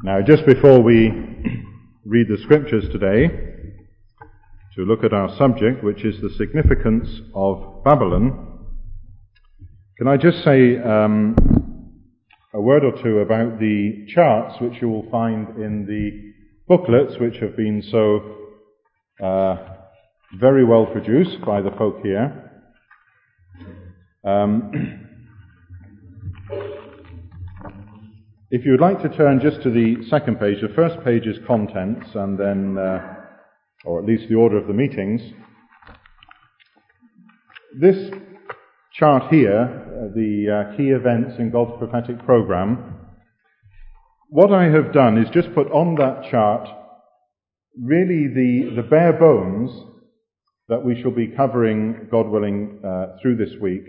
Now, just before we read the scriptures today, to look at our subject, which is the significance of Babylon, can I just say a word or two about the charts which you will find in the booklets, which have been so very well produced by the folk here. If you would like to turn just to the second page, the first page is contents, and then, or at least the order of the meetings. This chart here, the key events in God's prophetic program, what I have done is just put on that chart really the bare bones that we shall be covering, God willing, through this week.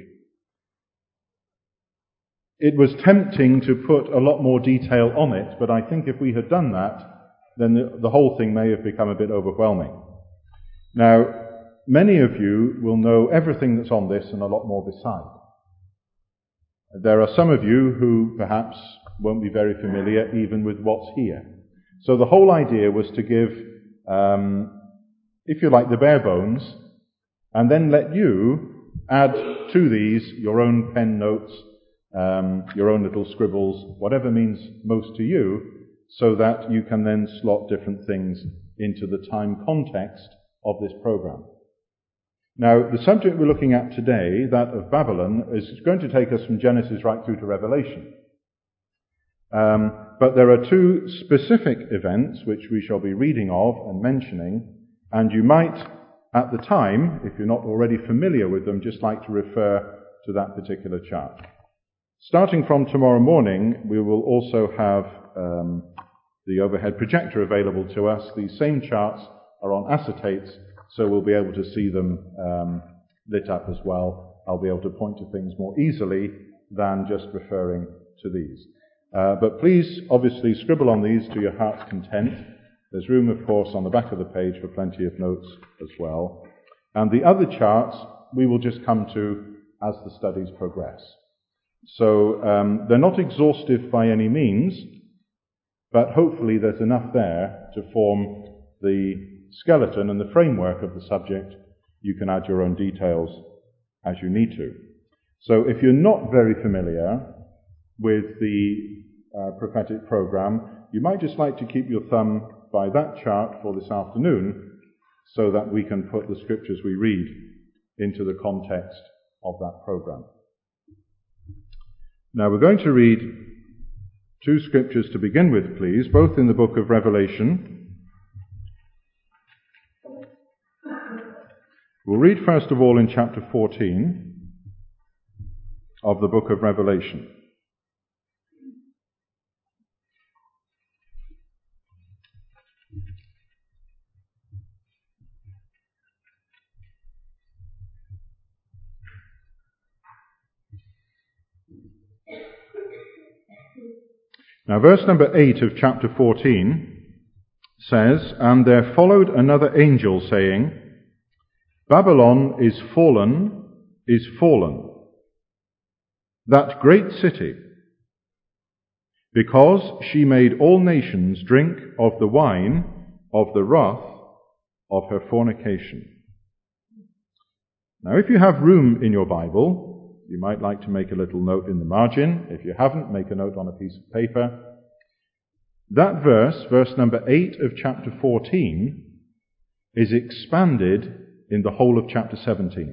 It was tempting to put a lot more detail on it, but I think if we had done that, then the whole thing may have become a bit overwhelming. Now, many of you will know everything that's on this and a lot more beside. There are some of you who perhaps won't be very familiar even with what's here. So the whole idea was to give, if you like, the bare bones, and then let you add to these your own pen notes, your own little scribbles, whatever means most to you, so that you can then slot different things into the time context of this program. Now, the subject we're looking at today, that of Babylon, is going to take us from Genesis right through to Revelation. But there are two specific events which we shall be reading of and mentioning, and you might, at the time, if you're not already familiar with them, just like to refer to that particular chart. Starting from tomorrow morning, we will also have the overhead projector available to us. These same charts are on acetates, so we'll be able to see them lit up as well. I'll be able to point to things more easily than just referring to these. But please, obviously, scribble on these to your heart's content. There's room, of course, on the back of the page for plenty of notes as well. And the other charts we will just come to as the studies progress. So they're not exhaustive by any means, but hopefully there's enough there to form the skeleton and the framework of the subject. You can add your own details as you need to. So if you're not very familiar with the prophetic program, you might just like to keep your thumb by that chart for this afternoon so that we can put the scriptures we read into the context of that program. Now we're going to read two scriptures to begin with, please, both in the book of Revelation. We'll read first of all in chapter 14 of the book of Revelation. Now, verse number 8 of chapter 14 says, "And there followed another angel, saying, Babylon is fallen, that great city, because she made all nations drink of the wine of the wrath of her fornication." Now, if you have room in your Bible, you might like to make a little note in the margin. If you haven't, make a note on a piece of paper. That verse number 8 of chapter 14, is expanded in the whole of chapter 17.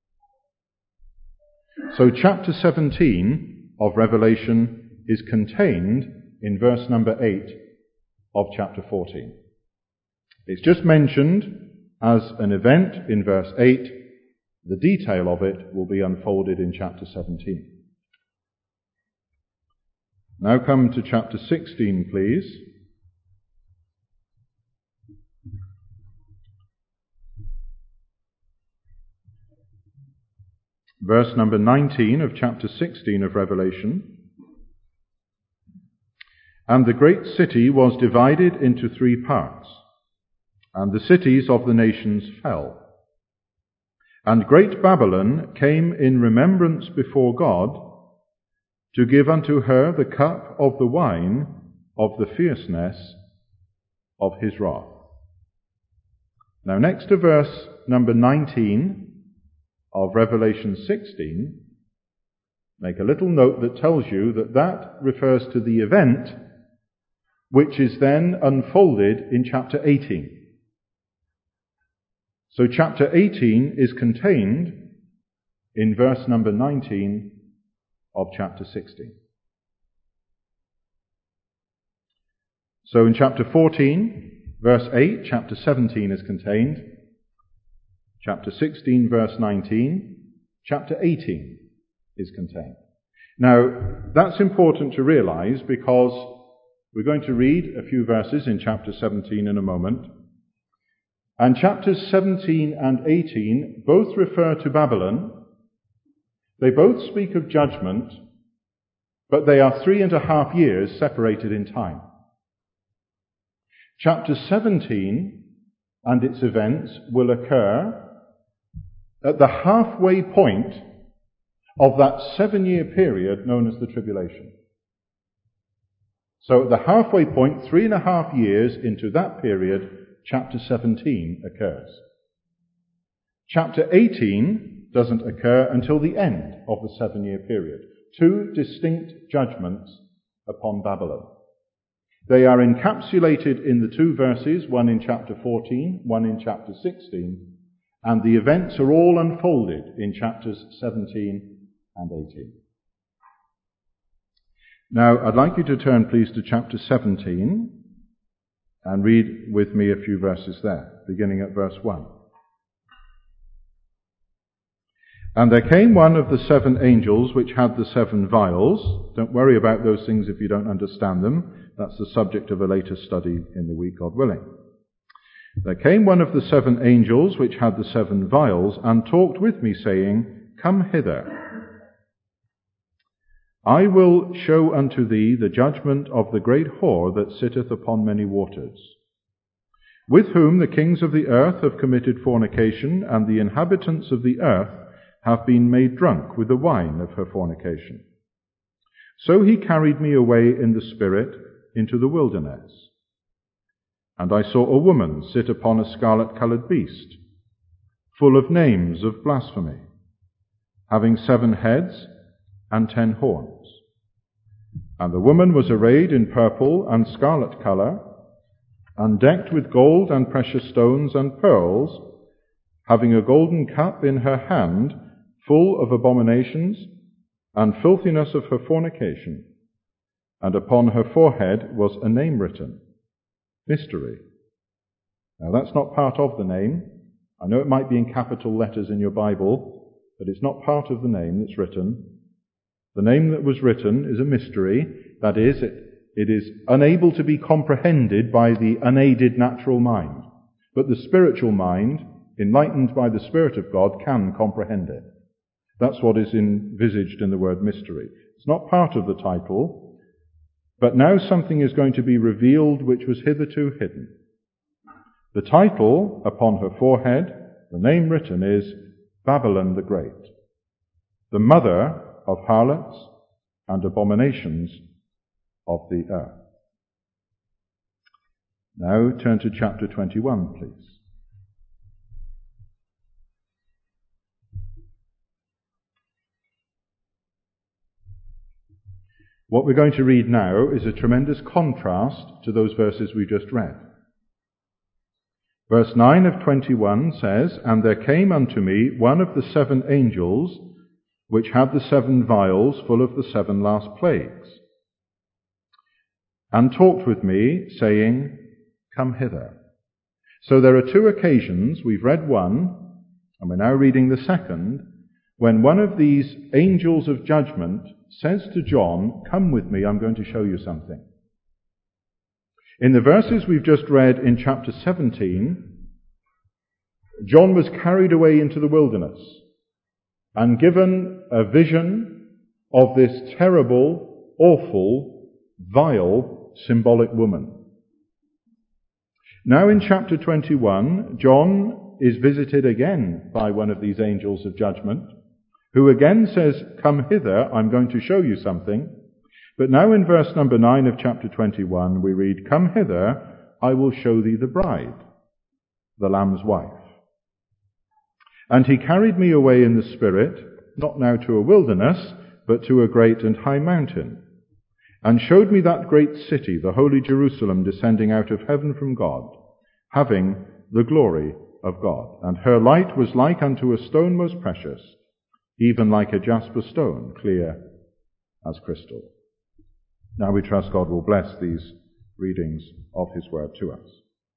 So chapter 17 of Revelation is contained in verse number 8 of chapter 14. It's just mentioned as an event in verse 8. The detail of it will be unfolded in chapter 17. Now come to chapter 16, please. Verse number 19 of chapter 16 of Revelation. "And the great city was divided into 3 parts, and the cities of the nations fell. And great Babylon came in remembrance before God, to give unto her the cup of the wine of the fierceness of his wrath. Now, next to verse number 19 of Revelation 16, make a little note that tells you that that refers to the event which is then unfolded in chapter 18. So chapter 18 is contained in verse number 19 of chapter 16. So in chapter 14, verse 8, chapter 17 is contained. Chapter 16, verse 19, chapter 18 is contained. Now, that's important to realize because we're going to read a few verses in chapter 17 in a moment. And chapters 17 and 18 both refer to Babylon. They both speak of judgment, but they are 3.5 years separated in time. Chapter 17 and its events will occur at the halfway point of that 7-year period known as the tribulation. So at the halfway point, 3.5 years into that period, chapter 17 occurs. Chapter 18 doesn't occur until the end of the 7-year period. 2 distinct judgments upon Babylon. They are encapsulated in the 2 verses, one in chapter 14, one in chapter 16, and the events are all unfolded in chapters 17 and 18. Now, I'd like you to turn, please, to chapter 17 and read with me a few verses there, beginning at verse 1. And there came one of the 7 angels which had the 7 vials. Don't worry about those things if you don't understand them. That's the subject of a later study in the week, God willing. There came one of the 7 angels which had the 7 vials and talked with me, saying, Come hither. I will show unto thee the judgment of the great whore that sitteth upon many waters, with whom the kings of the earth have committed fornication, and the inhabitants of the earth have been made drunk with the wine of her fornication. So he carried me away in the spirit into the wilderness. And I saw a woman sit upon a scarlet-coloured beast, full of names of blasphemy, having 7 heads and 10 horns. And the woman was arrayed in purple and scarlet colour, and decked with gold and precious stones and pearls, having a golden cup in her hand, full of abominations and filthiness of her fornication. And upon her forehead was a name written, Mystery. Now that's not part of the name. I know it might be in capital letters in your Bible, but it's not part of the name that's written. The name that was written is a mystery. That is, it is unable to be comprehended by the unaided natural mind. But the spiritual mind, enlightened by the Spirit of God, can comprehend it. That's what is envisaged in the word mystery. It's not part of the title, but now something is going to be revealed which was hitherto hidden. The title upon her forehead, the name written, is Babylon the Great, the mother of harlots and abominations of the earth. Now turn to chapter 21, please. What we're going to read now is a tremendous contrast to those verses we just read. Verse 9 of 21 says, And there came unto me one of the 7 angels, which had the 7 vials full of the 7 last plagues, and talked with me, saying, Come hither. So there are 2 occasions, we've read one, and we're now reading the second, when one of these angels of judgment says to John, Come with me, I'm going to show you something. In the verses we've just read in chapter 17, John was carried away into the wilderness and given a vision of this terrible, awful, vile, symbolic woman. Now in chapter 21, John is visited again by one of these angels of judgment, who again says, Come hither, I'm going to show you something. But now in verse number 9 of chapter 21 we read, "Come hither, I will show thee the bride, the Lamb's wife. And he carried me away in the Spirit, not now to a wilderness, but to a great and high mountain, and showed me that great city, the holy Jerusalem, descending out of heaven from God, having the glory of God. And her light was like unto a stone most precious, even like a jasper stone, clear as crystal." Now we trust God will bless these readings of his word to us.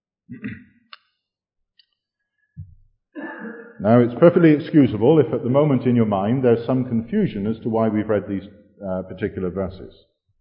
Now it's perfectly excusable if at the moment in your mind there's some confusion as to why we've read these particular verses.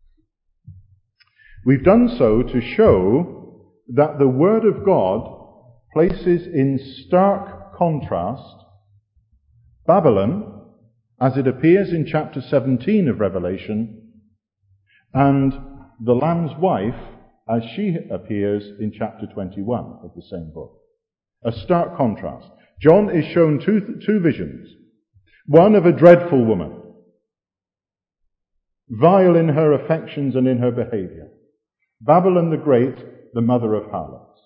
We've done so to show that the Word of God places in stark contrast Babylon, as it appears in chapter 17 of Revelation, and the Lamb's wife, as she appears in chapter 21 of the same book. A stark contrast. John is shown two visions. One of a dreadful woman, vile in her affections and in her behavior. Babylon the Great, the mother of harlots.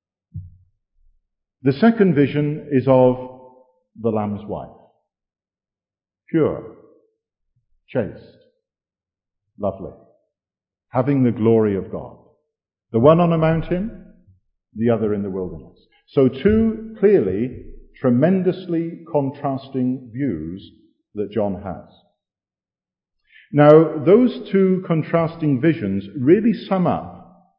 The second vision is of the Lamb's wife. Pure, chaste, lovely, having the glory of God. The one on a mountain, the other in the wilderness. So two clearly, tremendously contrasting views that John has. Now, those two contrasting visions really sum up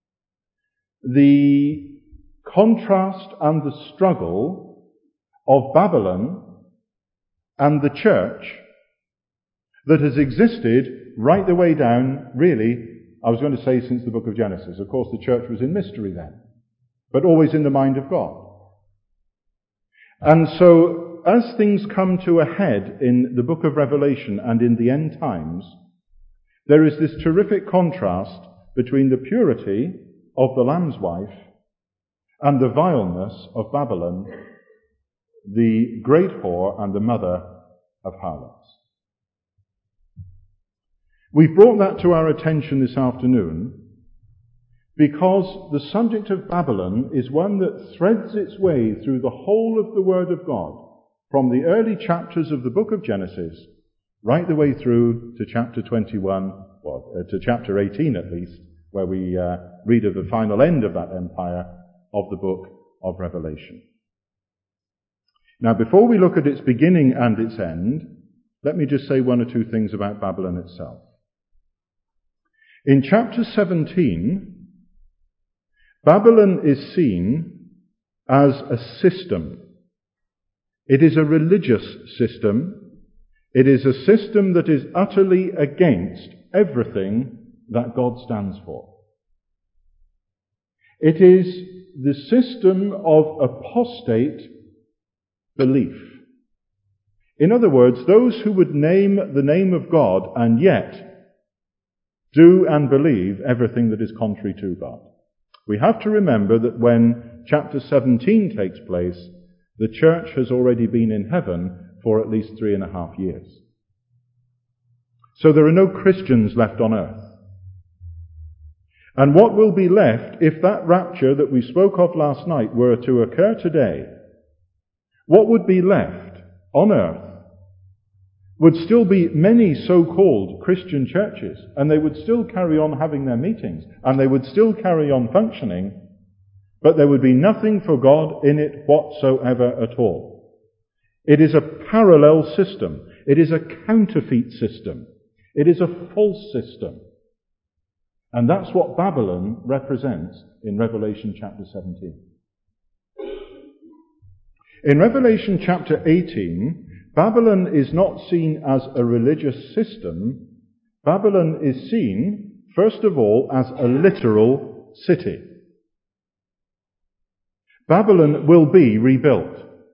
the contrast and the struggle of Babylon and the church that has existed right the way down, really, I was going to say since the book of Genesis. Of course, the church was in mystery then, but always in the mind of God. And so, as things come to a head in the book of Revelation and in the end times, there is this terrific contrast between the purity of the Lamb's wife and the vileness of Babylon, the great whore and the mother of harlots. We've brought that to our attention this afternoon because the subject of Babylon is one that threads its way through the whole of the Word of God, from the early chapters of the book of Genesis, right the way through to chapter 21, to chapter 18 at least, where we read of the final end of that empire of the book of Revelation. Now, before we look at its beginning and its end, let me just say one or two things about Babylon itself. In chapter 17, Babylon is seen as a system. It is a religious system. It is a system that is utterly against everything that God stands for. It is the system of apostate belief. In other words, those who would name the name of God and yet do and believe everything that is contrary to God. We have to remember that when chapter 17 takes place, the church has already been in heaven for at least 3.5 years. So there are no Christians left on earth. And what will be left if that rapture that we spoke of last night were to occur today? What would be left on earth would still be many so-called Christian churches, and they would still carry on having their meetings, and they would still carry on functioning, but there would be nothing for God in it whatsoever at all. It is a parallel system. It is a counterfeit system. It is a false system. And that's what Babylon represents in Revelation chapter 17. In Revelation chapter 18, Babylon is not seen as a religious system. Babylon is seen, first of all, as a literal city. Babylon will be rebuilt.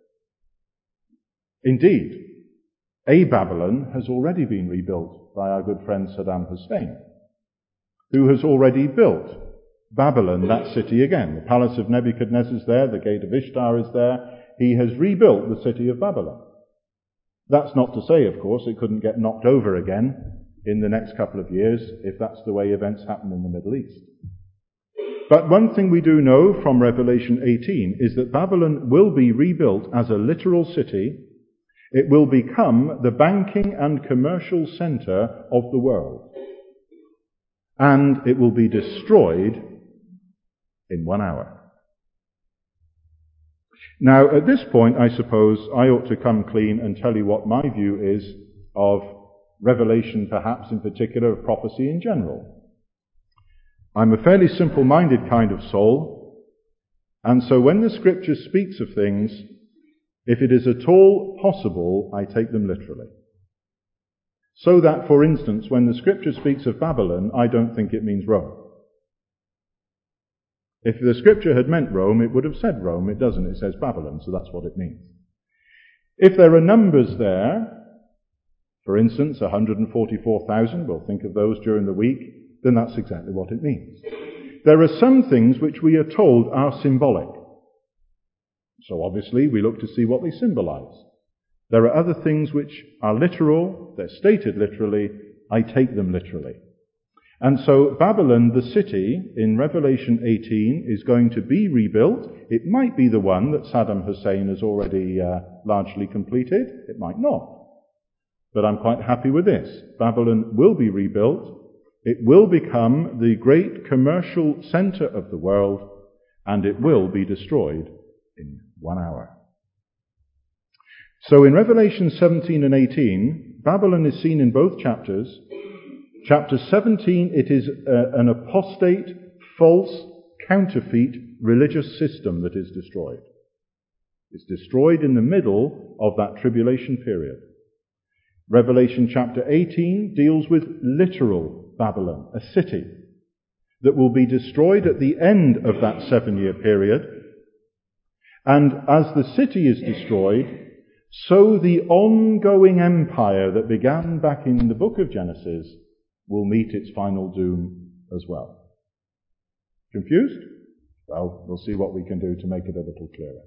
Indeed, a Babylon has already been rebuilt by our good friend Saddam Hussein, who has already built Babylon, that city again. The palace of Nebuchadnezzar is there, the gate of Ishtar is there. He has rebuilt the city of Babylon. That's not to say, of course, it couldn't get knocked over again in the next couple of years if that's the way events happen in the Middle East. But one thing we do know from Revelation 18 is that Babylon will be rebuilt as a literal city. It will become the banking and commercial center of the world. And it will be destroyed in 1 hour. Now, at this point, I suppose I ought to come clean and tell you what my view is of Revelation, perhaps in particular, of prophecy in general. I'm a fairly simple-minded kind of soul, and so when the Scripture speaks of things, if it is at all possible, I take them literally. So that, for instance, when the Scripture speaks of Babylon, I don't think it means Rome. If the Scripture had meant Rome, it would have said Rome. It doesn't. It says Babylon, so that's what it means. If there are numbers there, for instance, 144,000, we'll think of those during the week, then that's exactly what it means. There are some things which we are told are symbolic. So obviously we look to see what they symbolize. There are other things which are literal, they're stated literally, I take them literally. And so Babylon, the city, in Revelation 18, is going to be rebuilt. It might be the one that Saddam Hussein has already largely completed. It might not. But I'm quite happy with this. Babylon will be rebuilt. It will become the great commercial center of the world, and it will be destroyed in 1 hour. So in Revelation 17 and 18, Babylon is seen in both chapters. Chapter 17, it is an apostate, false, counterfeit religious system that is destroyed. It's destroyed in the middle of that tribulation period. Revelation chapter 18 deals with literal Babylon, a city that will be destroyed at the end of that 7-year period. And as the city is destroyed, so the ongoing empire that began back in the book of Genesis will meet its final doom as well. Confused? Well, we'll see what we can do to make it a little clearer.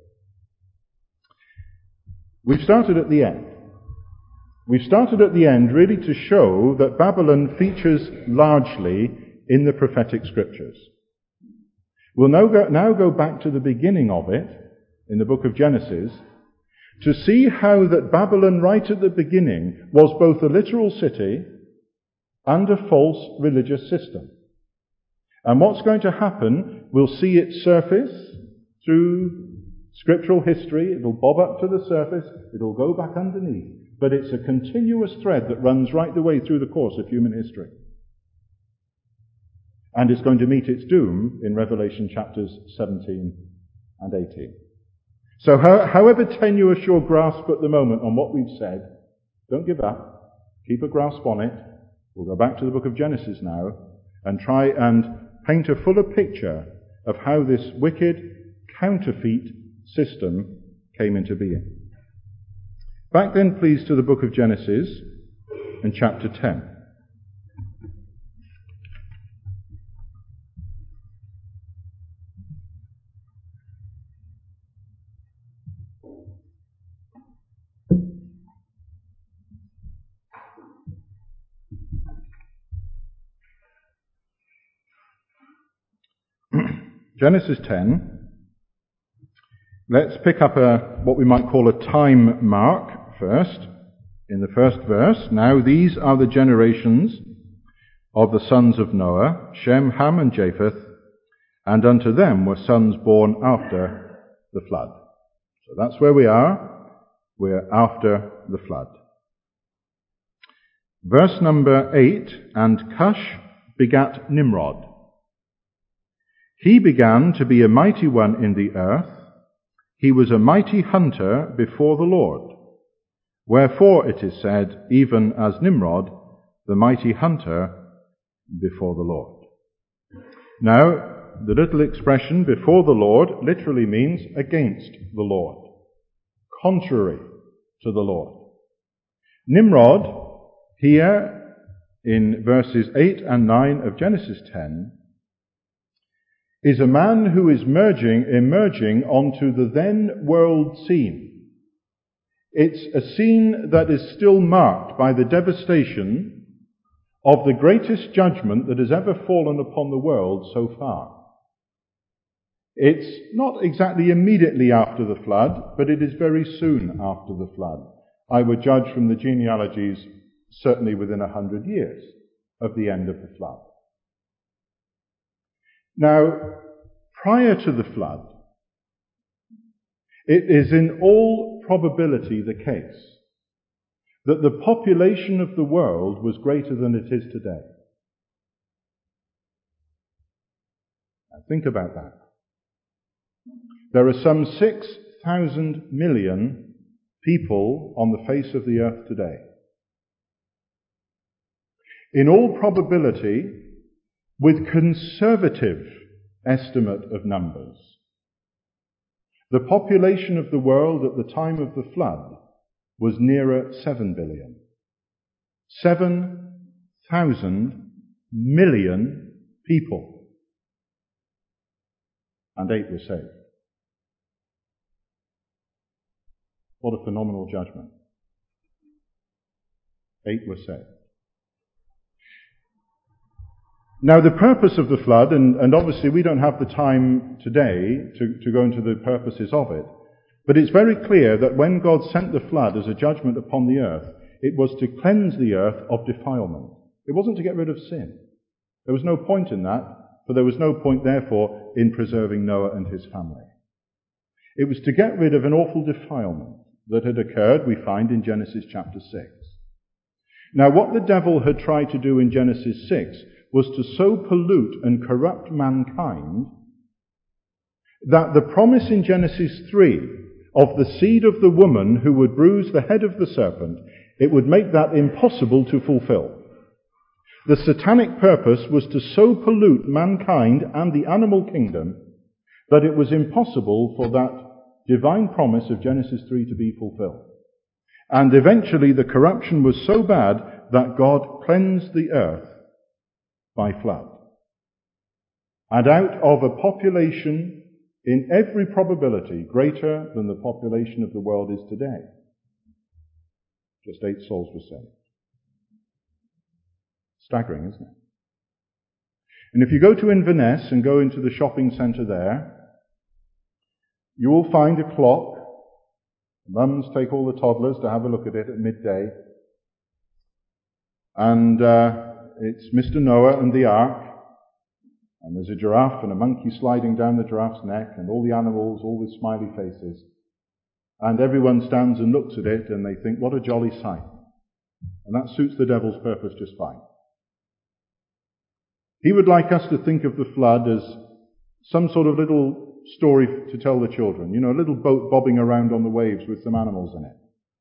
We've started at the end. We've started at the end really to show that Babylon features largely in the prophetic scriptures. We'll now go back to the beginning of it, in the book of Genesis, to see how that Babylon right at the beginning was both a literal city and a false religious system. And what's going to happen, we'll see it surface through scriptural history. It'll bob up to the surface, it'll go back underneath. But it's a continuous thread that runs right the way through the course of human history. And it's going to meet its doom in Revelation chapters 17 and 18. So however tenuous your grasp at the moment on what we've said, don't give up. Keep a grasp on it. We'll go back to the book of Genesis now and try and paint a fuller picture of how this wicked, counterfeit system came into being. Back then, please, to the book of Genesis and chapter 10. Genesis 10. Let's pick up what we might call a time mark first, in the first verse. Now these are the generations of the sons of Noah, Shem, Ham, and Japheth, and unto them were sons born after the flood. So that's where we are. We're after the flood. Verse number 8, and Cush begat Nimrod. He began to be a mighty one in the earth. He was a mighty hunter before the Lord. Wherefore it is said, even as Nimrod, the mighty hunter before the Lord. Now, the little expression before the Lord literally means against the Lord, contrary to the Lord. Nimrod, here in verses 8 and 9 of Genesis 10, is a man who is emerging onto the then world scene. It's a scene that is still marked by the devastation of the greatest judgment that has ever fallen upon the world so far. It's not exactly immediately after the flood, but it is very soon after the flood. I would judge from the genealogies certainly within 100 years of the end of the flood. Now, prior to the flood, it is in all probability the case that the population of the world was greater than it is today. Now think about that. There are some 6,000 million people on the face of the earth today. In all probability, with conservative estimate of numbers, the population of the world at the time of the flood was nearer 7 billion. 7,000 million people. And 8 were saved. What a phenomenal judgment. 8 were saved. Now the purpose of the flood, and obviously we don't have the time today to go into the purposes of it, but it's very clear that when God sent the flood as a judgment upon the earth, it was to cleanse the earth of defilement. It wasn't to get rid of sin. There was no point in that, for there was no point therefore in preserving Noah and his family. It was to get rid of an awful defilement that had occurred, we find in Genesis chapter 6. Now what the devil had tried to do in Genesis 6 was to so pollute and corrupt mankind that the promise in Genesis 3 of the seed of the woman who would bruise the head of the serpent, it would make that impossible to fulfill. The satanic purpose was to so pollute mankind and the animal kingdom that it was impossible for that divine promise of Genesis 3 to be fulfilled. And eventually the corruption was so bad that God cleansed the earth by flood. And out of a population in every probability greater than the population of the world is today, just 8 souls were saved. Staggering, isn't it? And if you go to Inverness and go into the shopping centre there, you will find a clock. Mums take all the toddlers to have a look at it at midday. And it's Mr. Noah and the ark. And there's a giraffe and a monkey sliding down the giraffe's neck, and all the animals, all with smiley faces. And everyone stands and looks at it, and they think, what a jolly sight. And that suits the devil's purpose just fine. He would like us to think of the flood as some sort of little story to tell the children. You know, a little boat bobbing around on the waves with some animals in it.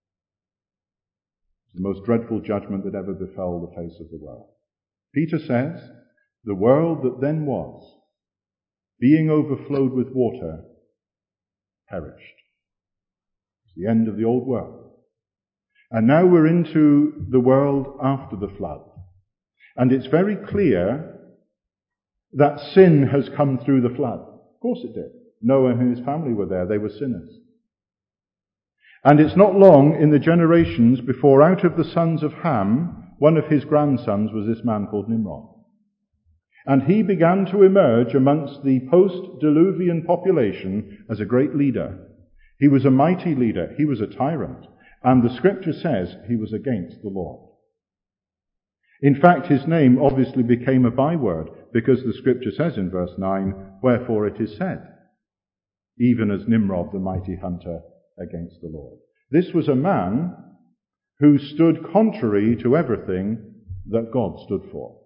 It's the most dreadful judgment that ever befell the face of the world. Peter says, the world that then was, being overflowed with water, perished. It's the end of the old world. And now we're into the world after the flood. And it's very clear that sin has come through the flood. Of course it did. Noah and his family were there. They were sinners. And it's not long in the generations before out of the sons of Ham, one of his grandsons was this man called Nimrod. And he began to emerge amongst the post-Diluvian population as a great leader. He was a mighty leader. He was a tyrant. And the scripture says he was against the Lord. In fact, his name obviously became a byword, because the scripture says in verse 9, wherefore it is said, even as Nimrod the mighty hunter against the Lord. This was a man who stood contrary to everything that God stood for.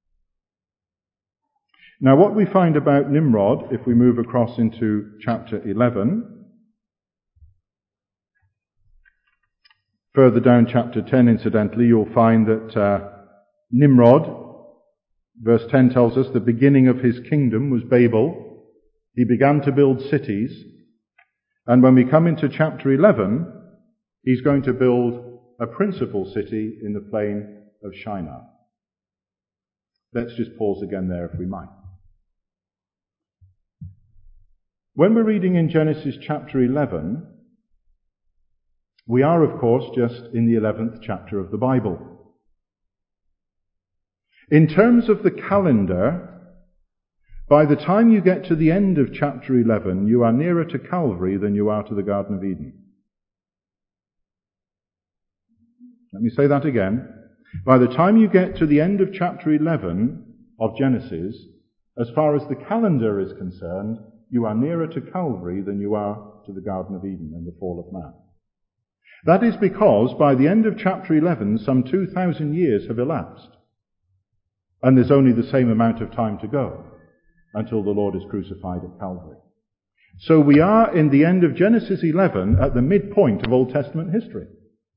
Now what we find about Nimrod, if we move across into chapter 11, further down chapter 10 incidentally, you'll find that Nimrod, verse 10 tells us, the beginning of his kingdom was Babel. He began to build cities. And when we come into chapter 11, he's going to build a principal city in the plain of Shinar. Let's just pause again there if we might. When we're reading in Genesis chapter 11, we are, of course, just in the 11th chapter of the Bible. In terms of the calendar, by the time you get to the end of chapter 11, you are nearer to Calvary than you are to the Garden of Eden. Let me say that again. By the time you get to the end of chapter 11 of Genesis, as far as the calendar is concerned, you are nearer to Calvary than you are to the Garden of Eden and the fall of man. That is because by the end of chapter 11, some 2,000 years have elapsed. And there's only the same amount of time to go until the Lord is crucified at Calvary. So we are in the end of Genesis 11 at the midpoint of Old Testament history.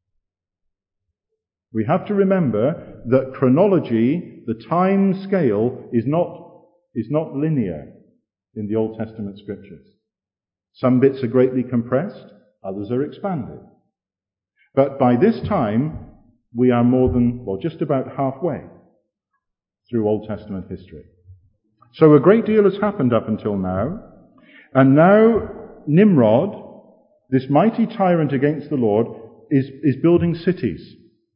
We have to remember that chronology, the time scale, is not linear in the Old Testament scriptures. Some bits are greatly compressed, others are expanded. But by this time, we are just about halfway through Old Testament history. So a great deal has happened up until now, and now Nimrod, this mighty tyrant against the Lord, is building cities.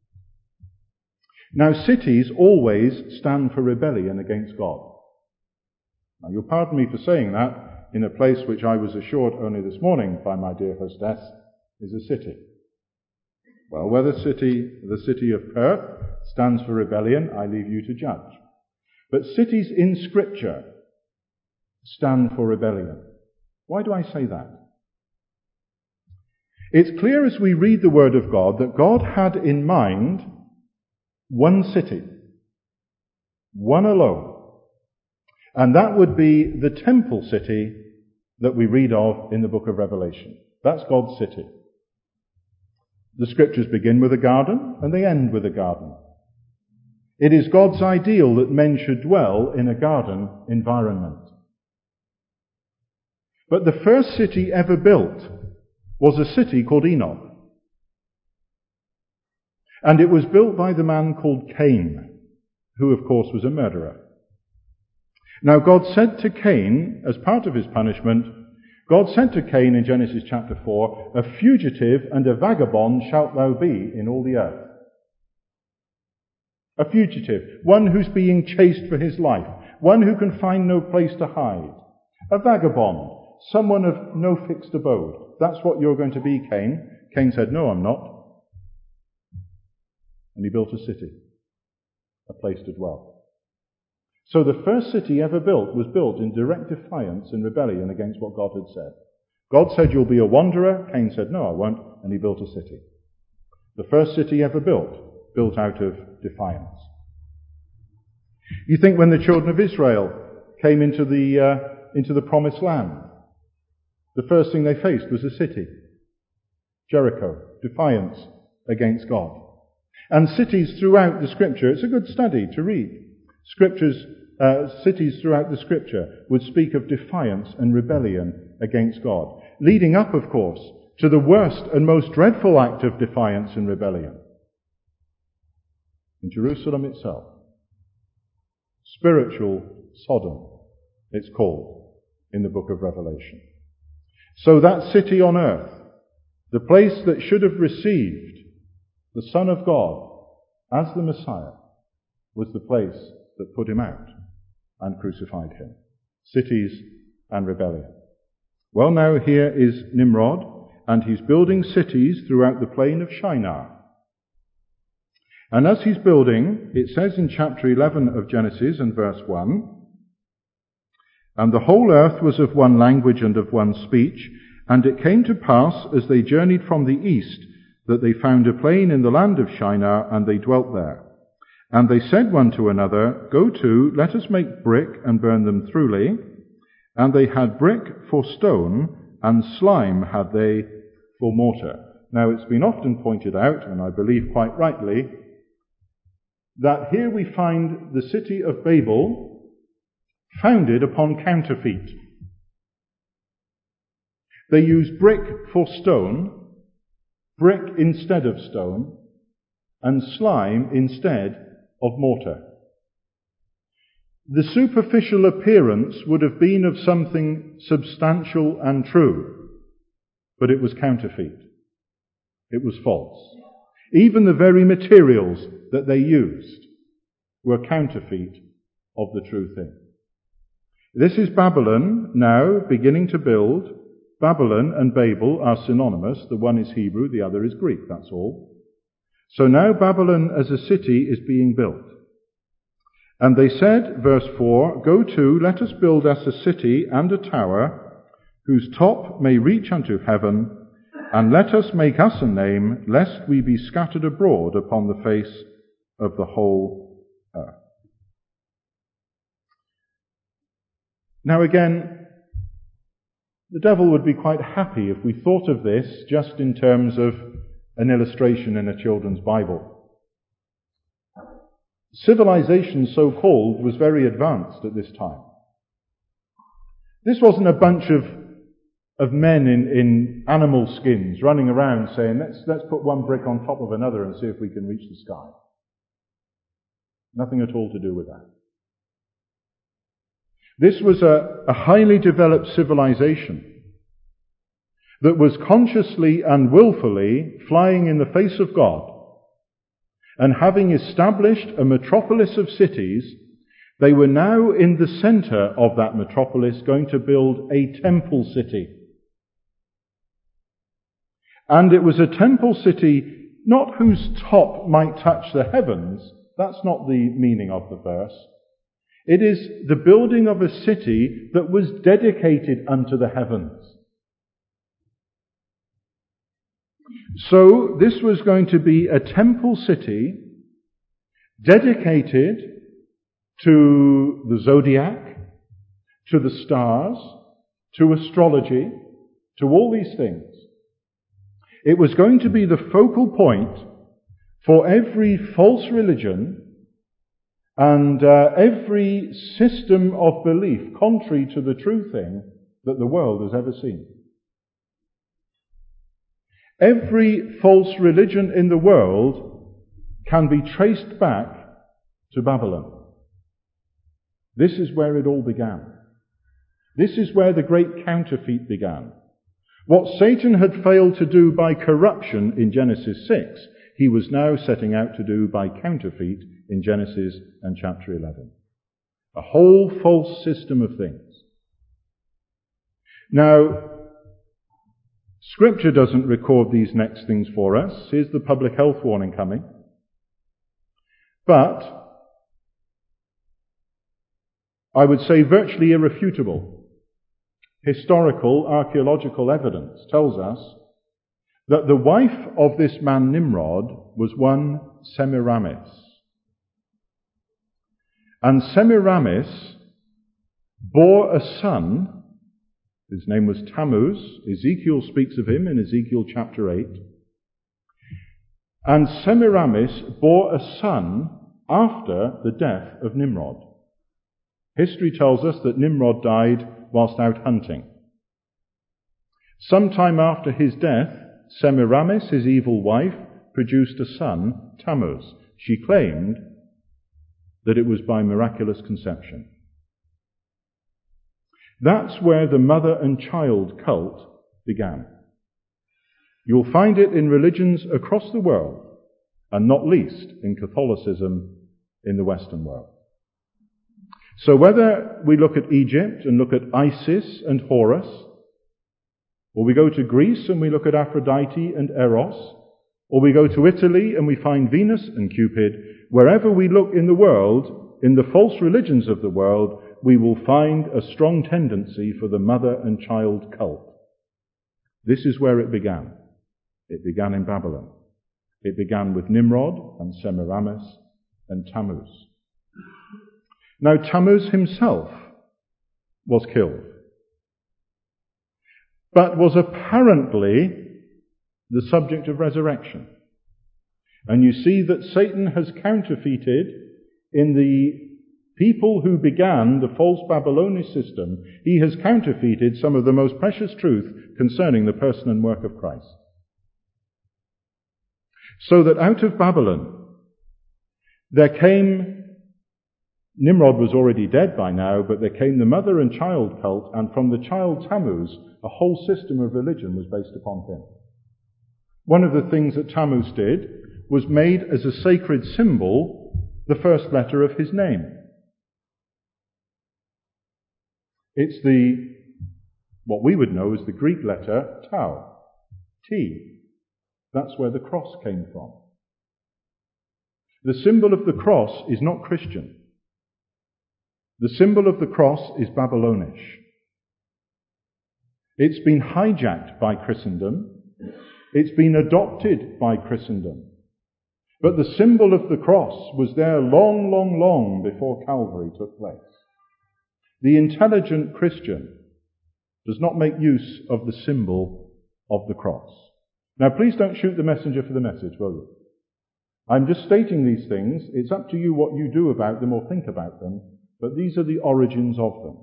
Now cities always stand for rebellion against God. Now you'll pardon me for saying that in a place which I was assured only this morning by my dear hostess is a city. Well, whether the city of Perth stands for rebellion, I leave you to judge. But cities in Scripture stand for rebellion. Why do I say that? It's clear as we read the Word of God that God had in mind one city, one alone, and that would be the temple city that we read of in the book of Revelation. That's God's city. The Scriptures begin with a garden and they end with a garden. It is God's ideal that men should dwell in a garden environment. But the first city ever built was a city called Enoch. And it was built by the man called Cain, who of course was a murderer. Now God said to Cain, as part of his punishment, God said to Cain in Genesis chapter 4, "A fugitive and a vagabond shalt thou be in all the earth." A fugitive, one who's being chased for his life, one who can find no place to hide. A vagabond, someone of no fixed abode. That's what you're going to be, Cain. Cain said, "No, I'm not." And he built a city, a place to dwell. So the first city ever built was built in direct defiance and rebellion against what God had said. God said, "You'll be a wanderer." Cain said, "No, I won't." And he built a city. The first city ever built out of defiance. You think when the children of Israel came into the promised land, the first thing they faced was a city, Jericho, defiance against God. And cities throughout the Scripture, it's a good study to read. Cities throughout the Scripture would speak of defiance and rebellion against God, leading up, of course, to the worst and most dreadful act of defiance and rebellion in Jerusalem itself. Spiritual Sodom, it's called in the book of Revelation. So that city on earth, the place that should have received the Son of God as the Messiah, was the place that put him out and crucified him. Cities and rebellion. Well, now here is Nimrod, and he's building cities throughout the plain of Shinar. And as he's building, it says in chapter 11 of Genesis and verse 1, "And the whole earth was of one language and of one speech, and it came to pass, as they journeyed from the east, that they found a plain in the land of Shinar, and they dwelt there. And they said one to another, Go to, let us make brick and burn them thoroughly. And they had brick for stone, and slime had they for mortar." Now it's been often pointed out, and I believe quite rightly, that here we find the city of Babel founded upon counterfeit. They use brick for stone, brick instead of stone, and slime instead of mortar. The superficial appearance would have been of something substantial and true, but it was counterfeit. It was false. Even the very materials that they used were counterfeit of the true thing. This is Babylon now beginning to build. Babylon and Babel are synonymous. The one is Hebrew, the other is Greek, that's all. So now Babylon as a city is being built. And they said, verse 4, "Go to, let us build us a city and a tower, whose top may reach unto heaven, and let us make us a name, lest we be scattered abroad upon the face of the whole earth." Now again, the devil would be quite happy if we thought of this just in terms of an illustration in a children's Bible. Civilization, so-called, was very advanced at this time. This wasn't a bunch of men in animal skins running around saying, let's put one brick on top of another and see if we can reach the sky. Nothing at all to do with that. This was a highly developed civilization that was consciously and willfully flying in the face of God. And having established a metropolis of cities, they were now in the center of that metropolis going to build a temple city. And it was a temple city not whose top might touch the heavens. That's not the meaning of the verse. It is the building of a city that was dedicated unto the heavens. So this was going to be a temple city dedicated to the zodiac, to the stars, to astrology, to all these things. It was going to be the focal point for every false religion and every system of belief contrary to the true thing that the world has ever seen. Every false religion in the world can be traced back to Babylon. This is where it all began. This is where the great counterfeit began. What Satan had failed to do by corruption in Genesis 6, he was now setting out to do by counterfeit in Genesis and chapter 11. A whole false system of things. Now, Scripture doesn't record these next things for us. Here's the public health warning coming. But I would say virtually irrefutable. Historical, archaeological evidence tells us that the wife of this man Nimrod was one Semiramis. And Semiramis bore a son. His name was Tammuz. Ezekiel speaks of him in Ezekiel chapter 8. And Semiramis bore a son after the death of Nimrod. History tells us that Nimrod died whilst out hunting. Sometime after his death, Semiramis, his evil wife, produced a son, Tammuz. She claimed that it was by miraculous conception. That's where the mother and child cult began. You'll find it in religions across the world, and not least in Catholicism in the Western world. So whether we look at Egypt and look at Isis and Horus, or we go to Greece and we look at Aphrodite and Eros, or we go to Italy and we find Venus and Cupid, wherever we look in the world, in the false religions of the world, we will find a strong tendency for the mother and child cult. This is where it began. It began in Babylon. It began with Nimrod and Semiramis and Tammuz. Now Tammuz himself was killed, but was apparently the subject of resurrection. And you see that Satan has counterfeited in the people who began the false Babylonian system, he has counterfeited some of the most precious truth concerning the person and work of Christ. So that out of Babylon there came, Nimrod was already dead by now, but there came the mother and child cult, and from the child Tammuz, a whole system of religion was based upon him. One of the things that Tammuz did was made as a sacred symbol the first letter of his name. It's what we would know as the Greek letter tau, T. That's where the cross came from. The symbol of the cross is not Christian. The symbol of the cross is Babylonish. It's been hijacked by Christendom. It's been adopted by Christendom. But the symbol of the cross was there long, long, long before Calvary took place. The intelligent Christian does not make use of the symbol of the cross. Now, please don't shoot the messenger for the message, will you? I'm just stating these things. It's up to you what you do about them or think about them, but these are the origins of them.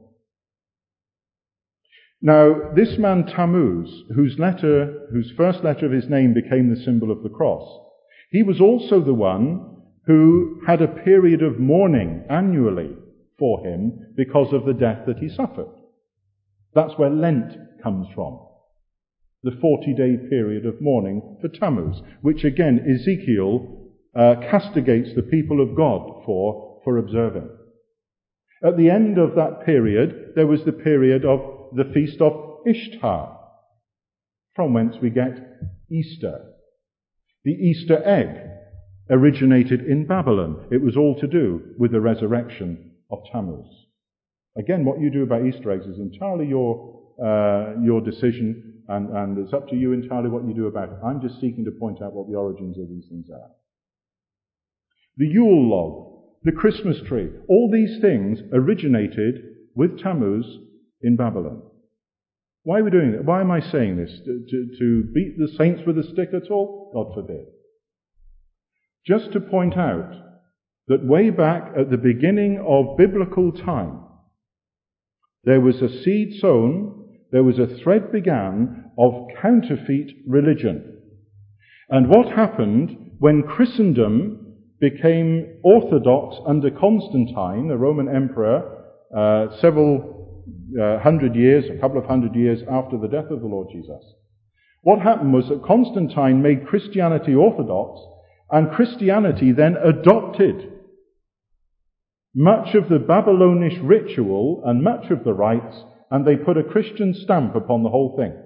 Now, this man Tammuz, whose first letter of his name became the symbol of the cross, he was also the one who had a period of mourning annually for him because of the death that he suffered. That's where Lent comes from. The 40-day period of mourning for Tammuz, which again Ezekiel castigates the people of God for observing. At the end of that period, there was the period of the feast of Ishtar, from whence we get Easter. The Easter egg originated in Babylon. It was all to do with the resurrection of Tammuz. Again, what you do about Easter eggs is entirely your decision, and it's up to you entirely what you do about it. I'm just seeking to point out what the origins of these things are. The Yule log, the Christmas tree, all these things originated with Tammuz in Babylon. Why are we doing that? Why am I saying this? To beat the saints with a stick at all? God forbid. Just to point out that way back at the beginning of biblical time, there was a seed sown, there was a thread began of counterfeit religion. And what happened when Christendom became orthodox under Constantine, the Roman emperor, several hundred years, a couple of hundred years after the death of the Lord Jesus? What happened was that Constantine made Christianity orthodox, and Christianity then adopted much of the Babylonish ritual and much of the rites, and they put a Christian stamp upon the whole thing.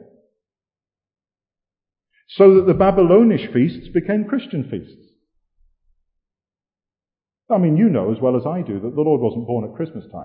So that the Babylonish feasts became Christian feasts. I mean, you know as well as I do that the Lord wasn't born at Christmas time.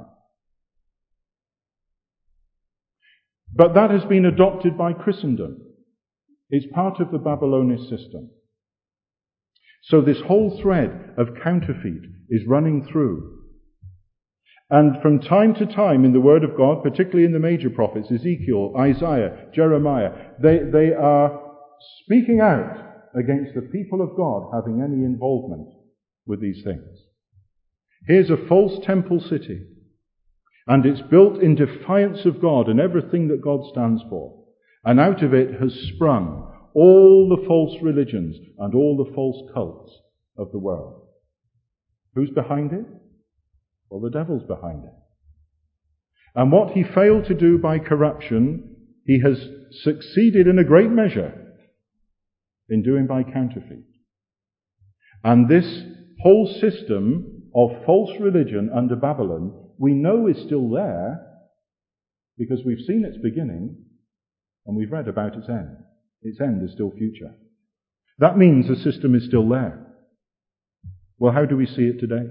But that has been adopted by Christendom. It's part of the Babylonish system. So this whole thread of counterfeit is running through. And from time to time in the Word of God, particularly in the major prophets, Ezekiel, Isaiah, Jeremiah, they are speaking out against the people of God having any involvement with these things. Here's a false temple city, and it's built in defiance of God and everything that God stands for. And out of it has sprung all the false religions and all the false cults of the world. Who's behind it? Well, the devil's behind it. And what he failed to do by corruption, he has succeeded in a great measure in doing by counterfeit. And this whole system of false religion under Babylon, we know is still there because we've seen its beginning and we've read about its end. Its end is still future. That means the system is still there. Well, how do we see it today?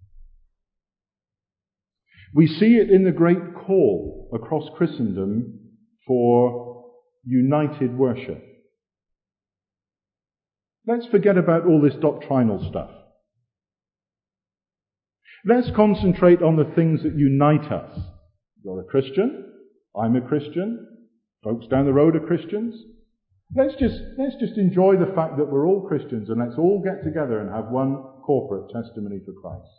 We see it in the great call across Christendom for united worship. Let's forget about all this doctrinal stuff. Let's concentrate on the things that unite us. You're a Christian. I'm a Christian. Folks down the road are Christians. Let's just enjoy the fact that we're all Christians, and let's all get together and have one corporate testimony for Christ.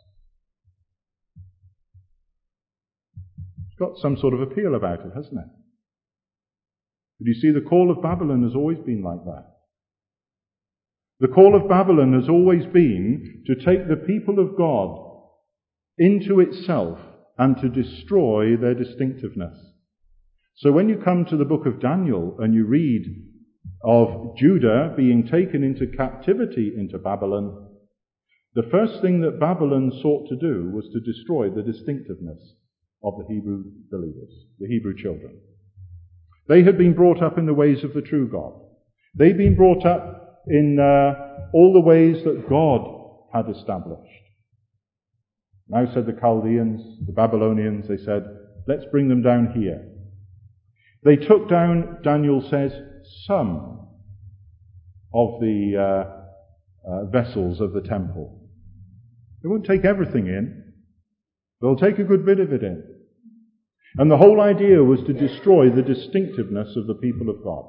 It's got some sort of appeal about it, hasn't it? But you see, the call of Babylon has always been like that. The call of Babylon has always been to take the people of God into itself and to destroy their distinctiveness. So when you come to the book of Daniel and you read of Judah being taken into captivity into Babylon, The first thing that Babylon sought to do was to destroy the distinctiveness of the Hebrew believers, the Hebrew children. They had been brought up in the ways of the true God. They'd been brought up in all the ways that God had established. Now said the Chaldeans, the Babylonians, they said, let's bring them down here. They took down, Daniel says, some of the vessels of the temple. They won't take everything in. They'll take a good bit of it in. And the whole idea was to destroy the distinctiveness of the people of God.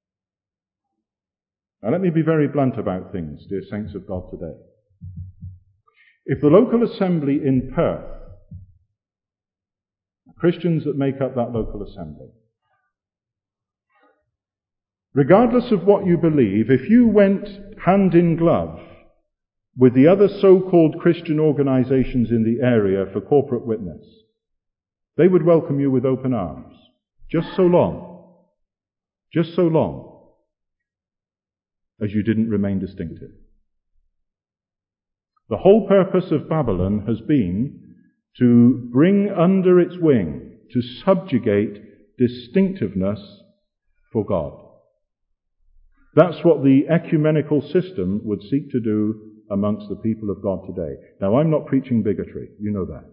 Now let me be very blunt about things, dear saints of God today. If the local assembly in Perth, Christians that make up that local assembly, regardless of what you believe, if you went hand in glove with the other so-called Christian organizations in the area for corporate witness, they would welcome you with open arms. Just so long as you didn't remain distinctive. The whole purpose of Babylon has been to bring under its wing, to subjugate distinctiveness for God. That's what the ecumenical system would seek to do amongst the people of God today. Now, I'm not preaching bigotry, you know that.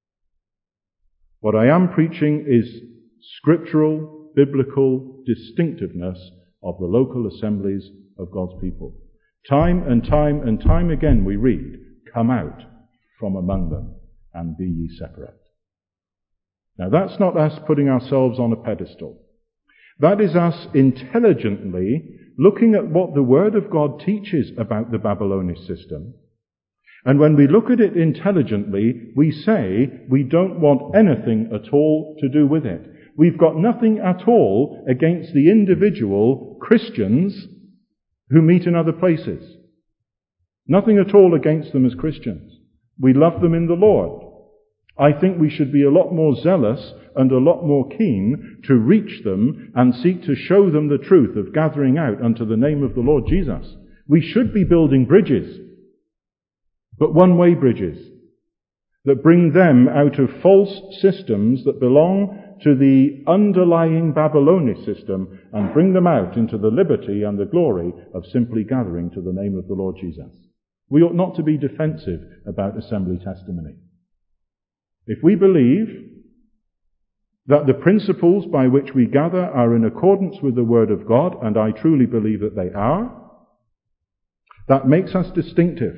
What I am preaching is scriptural, biblical distinctiveness of the local assemblies of God's people. Time and time again we read, come out from among them and be ye separate. Now that's not us putting ourselves on a pedestal. That is us intelligently looking at what the Word of God teaches about the Babylonish system. And when we look at it intelligently, we say we don't want anything at all to do with it. We've got nothing at all against the individual Christians who meet in other places. Nothing at all against them as Christians. We love them in the Lord. I think we should be a lot more zealous and a lot more keen to reach them and seek to show them the truth of gathering out unto the name of the Lord Jesus. We should be building bridges, but one-way bridges that bring them out of false systems that belong to the underlying Babylonish system and bring them out into the liberty and the glory of simply gathering to the name of the Lord Jesus. We ought not to be defensive about assembly testimony. If we believe that the principles by which we gather are in accordance with the Word of God, and I truly believe that they are, that makes us distinctive.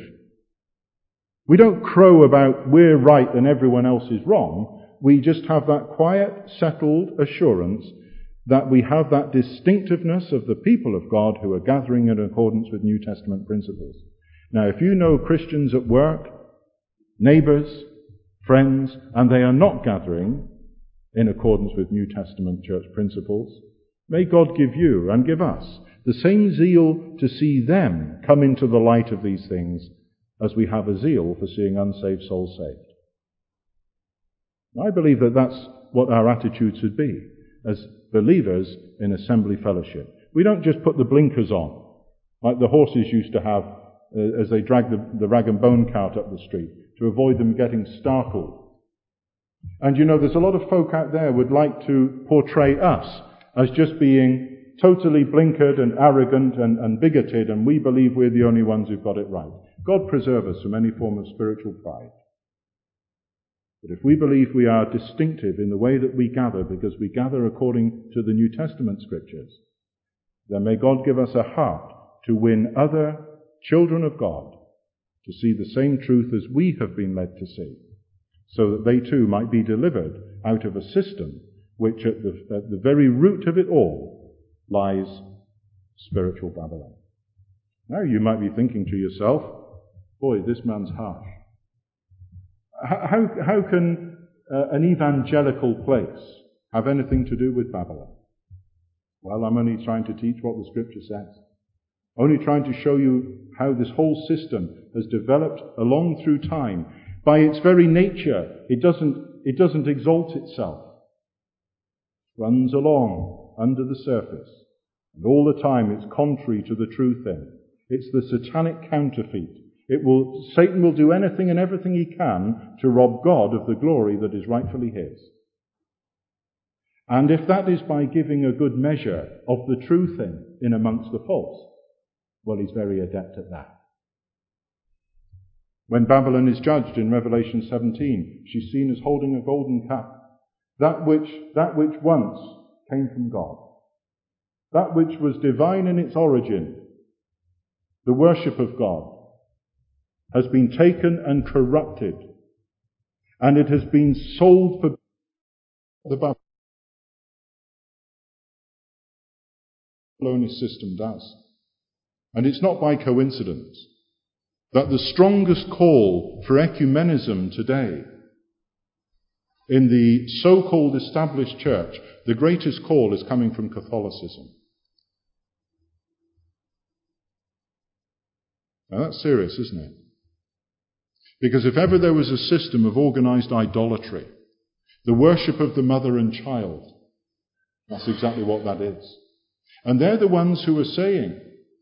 We don't crow about we're right and everyone else is wrong. We just have that quiet, settled assurance that we have that distinctiveness of the people of God who are gathering in accordance with New Testament principles. Now, if you know Christians at work, neighbours, friends, and they are not gathering in accordance with New Testament church principles, may God give you and give us the same zeal to see them come into the light of these things as we have a zeal for seeing unsaved souls saved. I believe that that's what our attitude should be as believers in assembly fellowship. We don't just put the blinkers on like the horses used to have as they dragged the rag and bone cart up the street to avoid them getting startled. And you know, there's a lot of folk out there would like to portray us as just being totally blinkered and arrogant and bigoted, and we believe we're the only ones who've got it right. God preserve us from any form of spiritual pride. But if we believe we are distinctive in the way that we gather, because we gather according to the New Testament scriptures, then may God give us a heart to win other children of God to see the same truth as we have been led to see, so that they too might be delivered out of a system which at the very root of it all lies spiritual Babylon. Now you might be thinking to yourself, boy, this man's harsh. How can an evangelical place have anything to do with Babylon? Well, I'm only trying to teach what the Scripture says. Only trying to show you how this whole system has developed along through time. By its very nature, it doesn't exalt itself. It runs along under the surface. And all the time it's contrary to the true thing. It's the satanic counterfeit. Satan will do anything and everything he can to rob God of the glory that is rightfully his. And if that is by giving a good measure of the true thing in amongst the false, well, he's very adept at that. When Babylon is judged in Revelation 17, she's seen as holding a golden cup, that which once came from God, that which was divine in its origin, the worship of God, has been taken and corrupted, and it has been sold for the Babylonian system does. And it's not by coincidence that the strongest call for ecumenism today in the so-called established church, the greatest call is coming from Catholicism. Now that's serious, isn't it? Because if ever there was a system of organized idolatry, the worship of the mother and child, that's exactly what that is. And they're the ones who are saying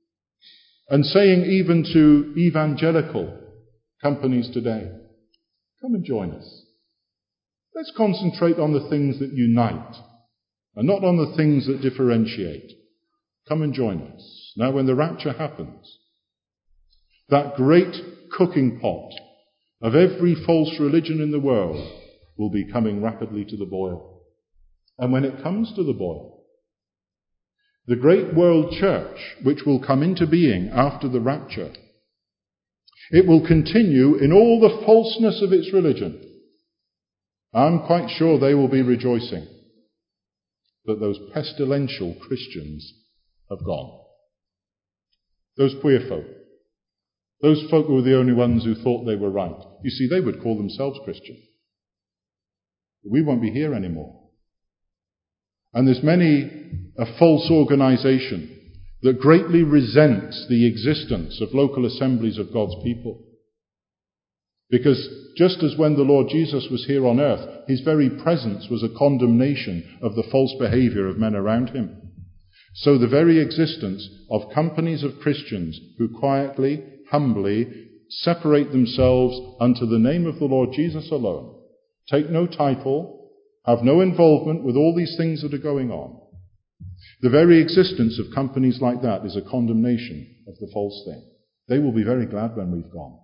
even to evangelical companies today, come and join us. Let's concentrate on the things that unite and not on the things that differentiate. Come and join us. Now when the rapture happens, that great cooking pot of every false religion in the world will be coming rapidly to the boil. And when it comes to the boil, the great world church, which will come into being after the rapture, it will continue in all the falseness of its religion. I'm quite sure they will be rejoicing that those pestilential Christians have gone. Those queer folk. Those folk were the only ones who thought they were right. You see, they would call themselves Christian. We won't be here anymore. And there's many a false organization that greatly resents the existence of local assemblies of God's people. Because just as when the Lord Jesus was here on earth, his very presence was a condemnation of the false behavior of men around him, so the very existence of companies of Christians who quietly, humbly separate themselves unto the name of the Lord Jesus alone, take no title, have no involvement with all these things that are going on. The very existence of companies like that is a condemnation of the false thing. They will be very glad when we've gone.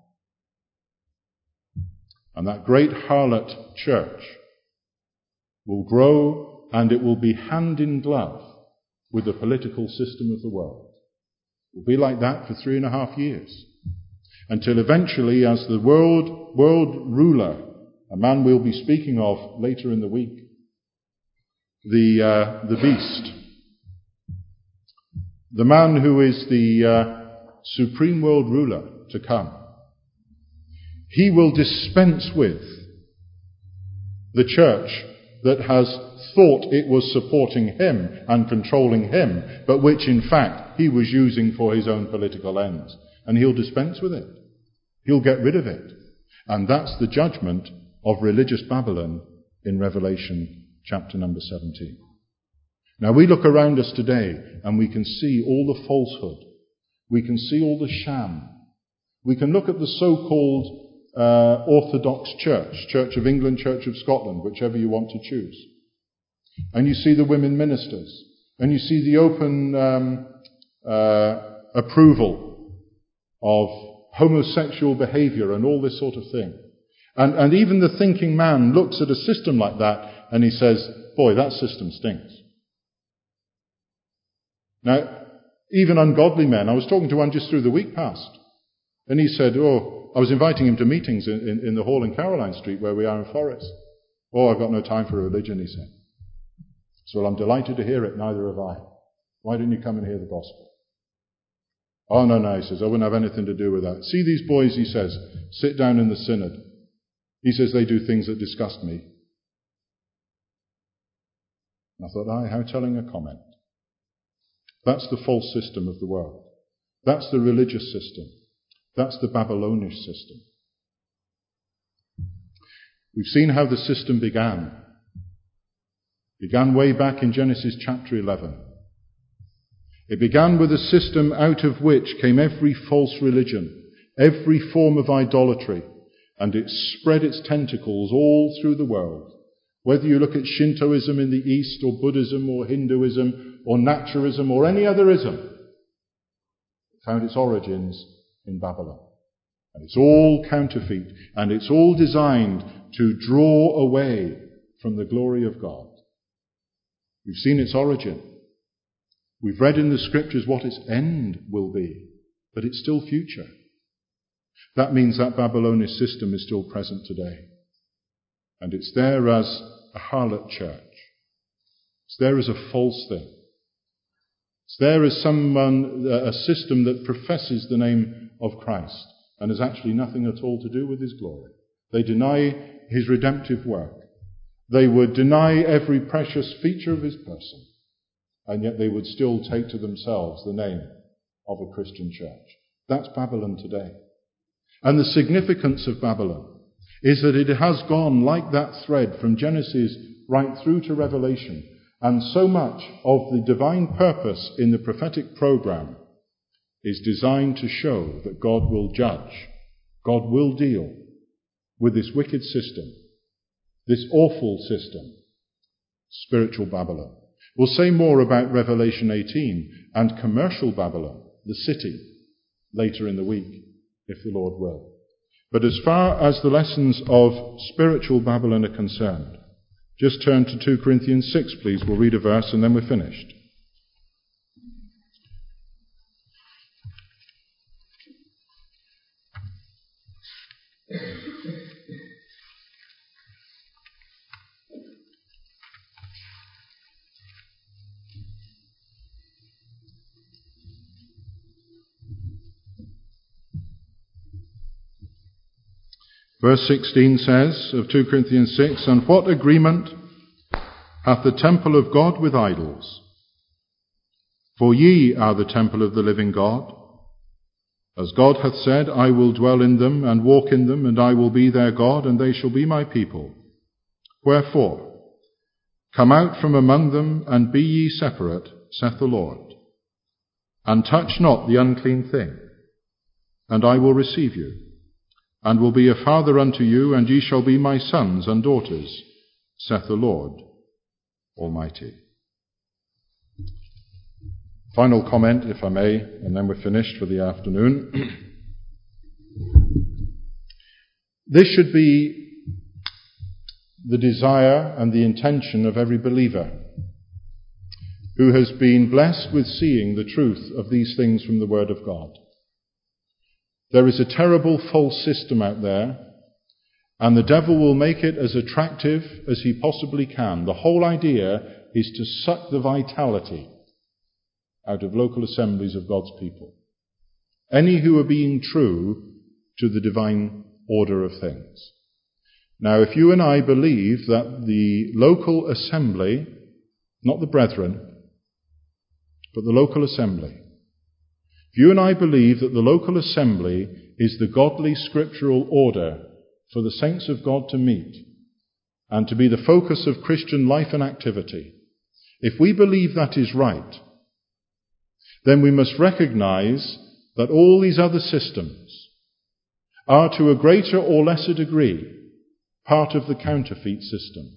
And that great harlot church will grow, and it will be hand in glove with the political system of the world. It will be like that for 3.5 years, until eventually, as the world ruler, a man we'll be speaking of later in the week, the beast, the man who is the supreme world ruler to come, he will dispense with the church that has thought it was supporting him and controlling him, but which in fact he was using for his own political ends. And he'll dispense with it. He'll get rid of it. And that's the judgment of religious Babylon in Revelation chapter number 17. Now we look around us today and we can see all the falsehood. We can see all the sham. We can look at the so-called Orthodox Church of England, Church of Scotland, whichever you want to choose. And you see the women ministers. And you see the open approval of homosexual behavior and all this sort of thing. And even the thinking man looks at a system like that and he says, boy, that system stinks. Now, even ungodly men, I was talking to one just through the week past, and he said, I was inviting him to meetings in the hall in Caroline Street where we are in Forest. I've got no time for religion, he said. So, I'm delighted to hear it, neither have I. Why don't you come and hear the gospel? No, he says, I wouldn't have anything to do with that. See these boys, he says, sit down in the synod. He says they do things that disgust me. I thought, how telling a comment. That's the false system of the world. That's the religious system. That's the Babylonish system. We've seen how the system began. It began way back in Genesis chapter 11. It began with a system out of which came every false religion, every form of idolatry, and it spread its tentacles all through the world. Whether you look at Shintoism in the East, or Buddhism, or Hinduism, or Naturism, or any other ism, it found its origins in Babylon. And it's all counterfeit, and it's all designed to draw away from the glory of God. We've seen its origin. We've read in the Scriptures what its end will be, but it's still future. That means that Babylonian system is still present today. And it's there as a harlot church. It's there as a false thing. It's there as a system that professes the name of Christ and has actually nothing at all to do with his glory. They deny his redemptive work. They would deny every precious feature of his person, and yet they would still take to themselves the name of a Christian church. That's Babylon today. And the significance of Babylon is that it has gone like that thread from Genesis right through to Revelation, and so much of the divine purpose in the prophetic program is designed to show that God will judge, God will deal with this wicked system, this awful system, spiritual Babylon. We'll say more about Revelation 18 and commercial Babylon, the city, later in the week, if the Lord will. But as far as the lessons of spiritual Babylon are concerned, just turn to 2 Corinthians 6, please. We'll read a verse and then we're finished. Verse 16 says of 2 Corinthians 6, "And what agreement hath the temple of God with idols? For ye are the temple of the living God. As God hath said, I will dwell in them and walk in them, and I will be their God, and they shall be my people. Wherefore, come out from among them, and be ye separate, saith the Lord, and touch not the unclean thing, and I will receive you, and will be a father unto you, and ye shall be my sons and daughters, saith the Lord Almighty." Final comment, if I may, and then we're finished for the afternoon. This should be the desire and the intention of every believer who has been blessed with seeing the truth of these things from the Word of God. There is a terrible false system out there, and the devil will make it as attractive as he possibly can. The whole idea is to suck the vitality out of local assemblies of God's people. Any who are being true to the divine order of things. Now, if you and I believe that the local assembly, not the brethren, but the local assembly, if you and I believe that the local assembly is the godly scriptural order for the saints of God to meet and to be the focus of Christian life and activity, if we believe that is right, then we must recognize that all these other systems are to a greater or lesser degree part of the counterfeit system.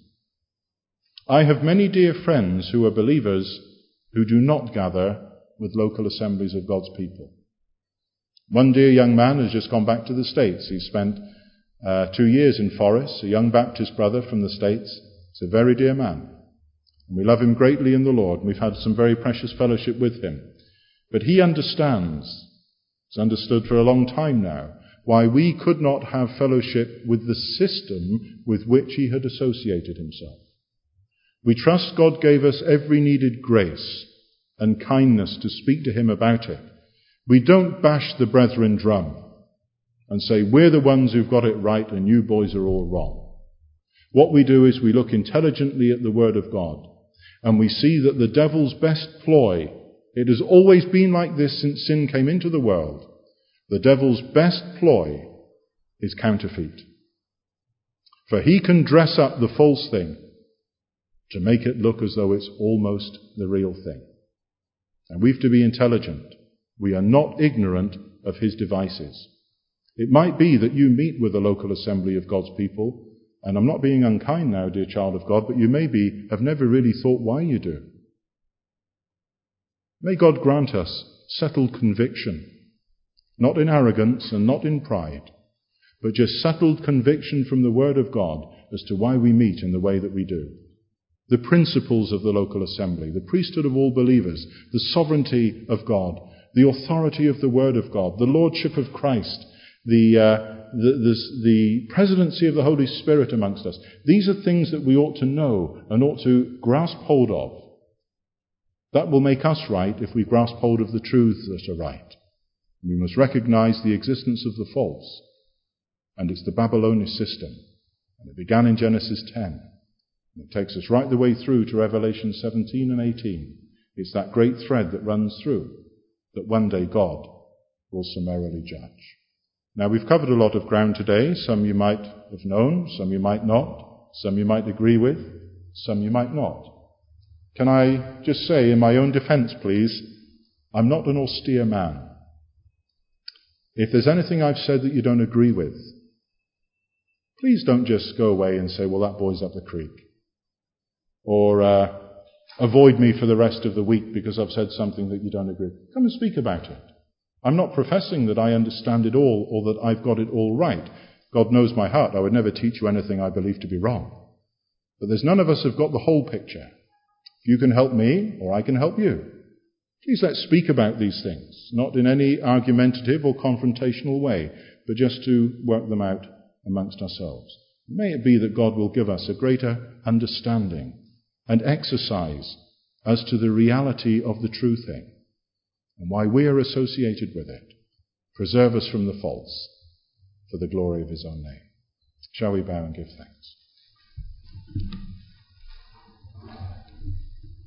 I have many dear friends who are believers who do not gather with local assemblies of God's people. One dear young man has just gone back to the States. He spent 2 years in Forres, a young Baptist brother from the States. He's a very dear man. And we love him greatly in the Lord. We've had some very precious fellowship with him. But he understands, he's understood for a long time now, why we could not have fellowship with the system with which he had associated himself. We trust God gave us every needed grace and kindness to speak to him about it. We don't bash the brethren drum and say, we're the ones who've got it right and you boys are all wrong. What we do is we look intelligently at the Word of God and we see that the devil's best ploy, it has always been like this since sin came into the world, the devil's best ploy is counterfeit. For he can dress up the false thing to make it look as though it's almost the real thing. And we've to be intelligent. We are not ignorant of his devices. It might be that you meet with a local assembly of God's people, and I'm not being unkind now, dear child of God, but you maybe have never really thought why you do. May God grant us settled conviction, not in arrogance and not in pride, but just settled conviction from the Word of God as to why we meet in the way that we do. The principles of the local assembly, the priesthood of all believers, the sovereignty of God, the authority of the Word of God, the lordship of Christ, the presidency of the Holy Spirit amongst us. These are things that we ought to know and ought to grasp hold of. That will make us right if we grasp hold of the truths that are right. We must recognize the existence of the false. And it's the Babylonian system. And it began in Genesis 10. And it takes us right the way through to Revelation 17 and 18. It's that great thread that runs through, that one day God will summarily judge. Now, we've covered a lot of ground today. Some you might have known, some you might not, some you might agree with, some you might not. Can I just say, in my own defense, please, I'm not an austere man. If there's anything I've said that you don't agree with, please don't just go away and say, well, that boy's up the creek. Or avoid me for the rest of the week because I've said something that you don't agree with. Come and speak about it. I'm not professing that I understand it all or that I've got it all right. God knows my heart. I would never teach you anything I believe to be wrong. But there's none of us who've got the whole picture. You can help me, or I can help you. Please let's speak about these things, not in any argumentative or confrontational way, but just to work them out amongst ourselves. May it be that God will give us a greater understanding and exercise as to the reality of the true thing and why we are associated with it. Preserve us from the false, for the glory of his own name. Shall we bow and give thanks?